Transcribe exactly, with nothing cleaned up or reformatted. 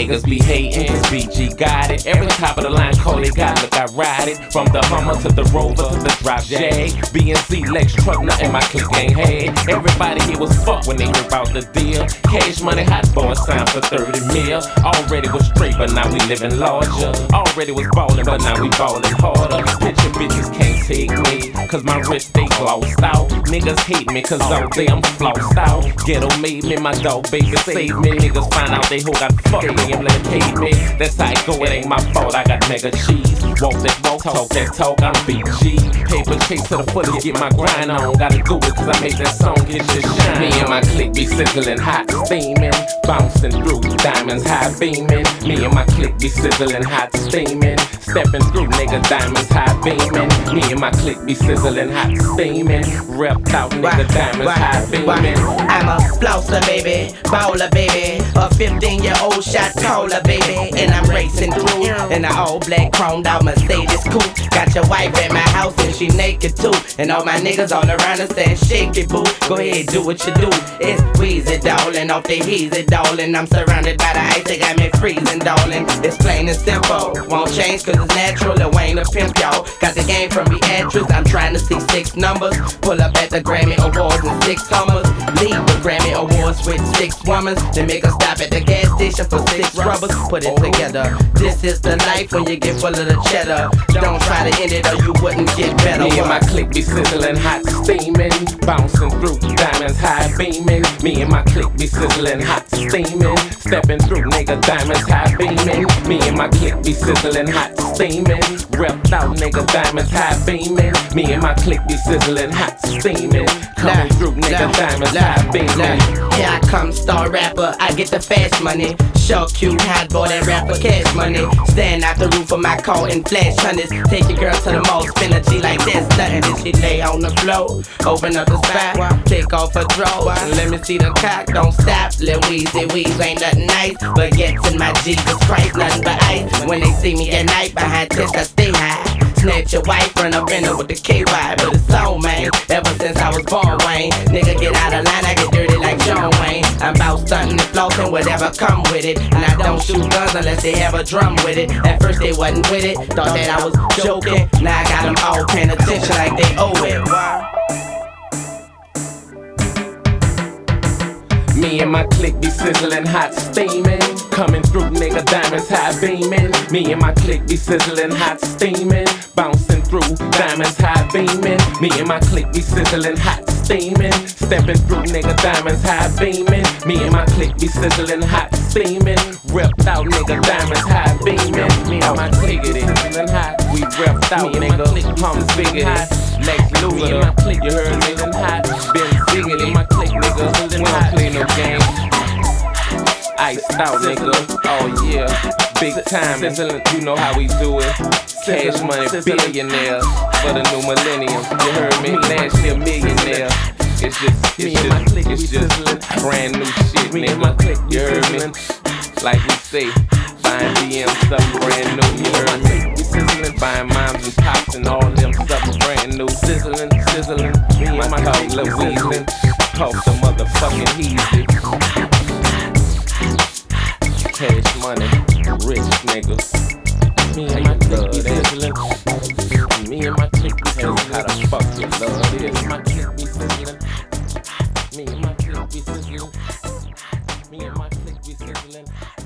Haters be hating, cause B G got it. Every top of the line call they got, look I ride it. From the Hummer to the Rover to the Drop J, B and C, Lex truck, nothing my clique ain't had. Everybody here was fuck when they heard about the deal. Cash money, hot boy signed for thirty mil. Already was straight, but now we living larger. Already was ballin', but now we ballin' harder. Picture bitches can't take me, cause my wrist they glossed out. Niggas hate me, cause all day I'm flossed out. Ghetto made me, my dog baby saved me. Niggas find out they hoe got fucked me and let it pay me. That's how it go, it ain't my fault, I got mega cheese. Walk that walk, talk that talk, I'm B G. Paper chase to the fullest, get my grind on. Gotta do it, cause I made that song, get your shine. Me and my clique be sizzling, hot steaming. Bouncing through, diamonds high beaming. Me and my clique be sizzling, hot steaming. Stepping through, nigga, diamonds high beaming. Me and my clique be sizzling, hot steaming. Repped out, nigga, diamonds high beaming. I'm a flosser, baby, baller, baby. A fifteen year old shot caller, baby. And I'm racing through in an all black chromed out Mercedes coupe. Got your wife at my house and she naked too. And all my niggas all around us saying shake it, boo. Go ahead, do what you do. It's Weezy, darling, off the heezy, darling. I'm surrounded by the ice, they got me freezing, darling. It's plain and simple, won't change cause it's natural. Lil Wayne a pimp, y'all. Got the game from Beatrice, I'm trying to see six numbers. Pull up at the Grammy Awards and six summers. Leave the Grammy Awards with six women. Then make us stop at the gas station for six rubbers. Put it together. This is the life when you get full of the cheddar. Don't try to end it or you wouldn't get better. Me and my clique be sizzling, hot steaming. Bouncing through, diamonds high beaming. Me and my clique be sizzling, hot steaming. Stepping through, nigga, diamonds high beaming. Me and my clique be sizzling, hot steaming. Repped out, nigga, diamonds high beaming. Me and my clique be sizzling, hot steaming. Coming through, nigga, diamonds high beaming. Here I come, star rapper, I get the fast money. Short, cute, hot boy, that rapper cash money. Stand out the roof of my car and flash hundreds. Take your girl to the mall, spin a G like this, nothing. Then she lay on the floor, open up the spot, take off her drawers, and let me see the cock, don't stop. Lil Weezy, Weez ain't nothing nice, but gets in my Jesus Christ, nothing but ice. When they see me at night, behind tents I stay high. Snatch your wife, run up in her with the K Y, but it's on, man. Ever since I was born, Wayne. Nigga, get out of line, I get dirty like John Wayne. I'm about stunting and flossing, whatever come with it. And I don't shoot guns unless they have a drum with it. At first they wasn't with it, thought that I was joking. Now I got them all paying attention like they owe it. Me and my clique be sizzling, hot steaming. Coming through, nigga, diamonds high beaming. Me and my clique be sizzling, hot steaming. Bouncing through, diamonds high beaming. Me and my clique be sizzling, hot steaming. Stepping through, nigga, diamonds high beaming. Me and my clique be sizzling, hot steaming. Repped out, nigga, diamonds high beaming. Me and my clique be sizzling hot. We repped out, nigga, hum biggity. Lex Luger, you heard me, hot. Been biggity, my clique, nigga, we don't play no games. Iced out, nigga, oh yeah. Big time, you know how we do it. Cash money, billionaire for the new millennium. You heard me, last year millionaire. It's just, it's just, it's just brand new shit, nigga. You heard me? Like we say, buying B Ms, something brand new. You heard me? Buying moms and pops and all them something brand new. Sizzling, sizzling. Me and my dog Lil Weezy, talk the motherfucking heezy. Cash money, rich niggas. Me and my clique be sizzling. Me and my clique be sizzling. How the fuck you love this? My clique be sizzling. Me and my clique be sizzling. Me and my clique be sizzling.